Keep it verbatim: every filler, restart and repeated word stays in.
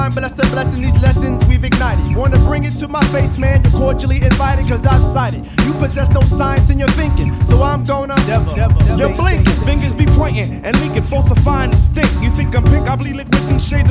divine, bless a blessing, these lessons we've ignited. Wanna bring it to my face, man, you're cordially invited, cause I've cited. You possess no science in your thinking, so I'm gonna never, never, You're blinking, fingers be pointing and leaking, falsifying instinct. You think I'm pink, I bleed liquids in shades of